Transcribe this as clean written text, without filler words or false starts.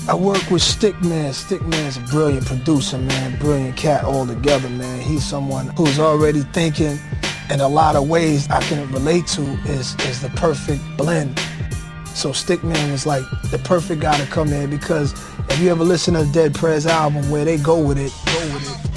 I work with Stickman. Stickman's a brilliant producer, man. Brilliant cat altogether, man. He's someone who's already thinking in a lot of ways I can relate to is the perfect blend. So Stickman was like the perfect guy to come in, because if you ever listen to Dead Prez album where they go with it,